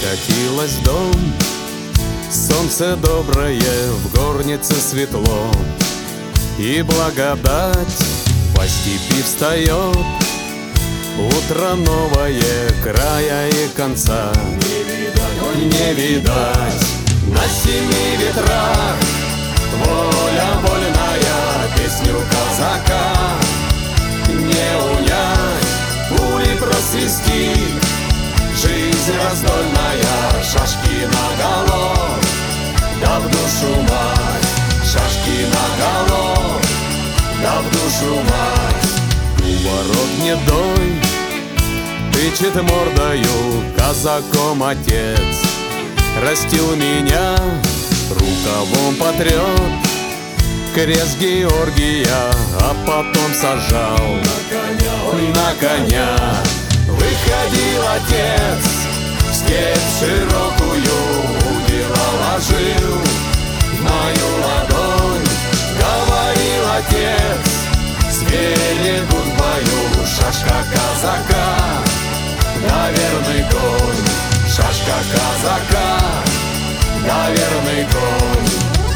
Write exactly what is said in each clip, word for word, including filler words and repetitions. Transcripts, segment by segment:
Закатилось в дом солнце доброе, в горнице светло, и благодать по степи встает. Утро новое, края и конца не видать, не видать. На семи ветрах воля вольная, песню казака не унять. Пули просвистит, жизнь раздольная, шашки наголо, да в душу мать, шашки наголо, да в душу мать. У ворот гнедой тычет мордою казаком отец, растил меня, рукавом потрет крест Георгия, а потом сажал на коня, ой, на коня. Выходил отец в степь широкую, удила ложил в мою ладонь. Говорил отец, звери идут в бою, шашка казака, да верный конь, шашка казака, да верный конь.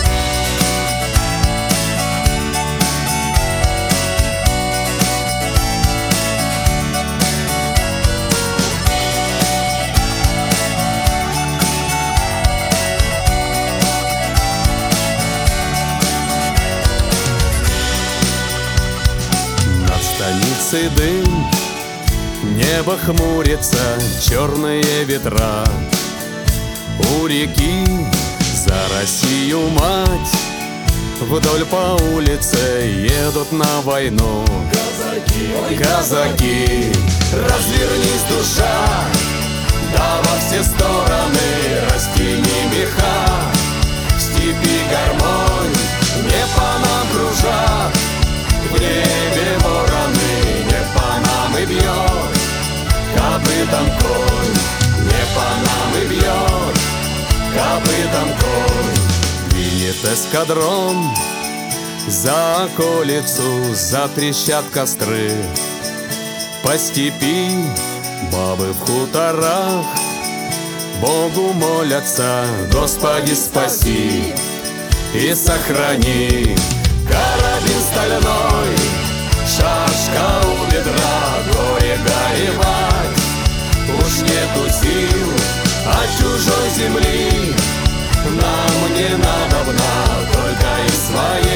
Станицы дым, небо хмурится, черные ветра. У реки за Россию мать вдоль по улице едут на войну казаки, казаки. Развернись, душа, да во все стороны растяни меха. В степи гармонь, не по нам кружат, в небе вороны, не по нам и бьет копытом конь, не по нам и бьет копытом конь. Двинет эскадрон за околицу, затрещат костры. По степи бабы в хуторах Богу молятся: Господи, спаси и сохрани. Карабин стальной, шашка у бедра, горе горевать уж нету сил, от чужой земли нам не надобно, только из своей.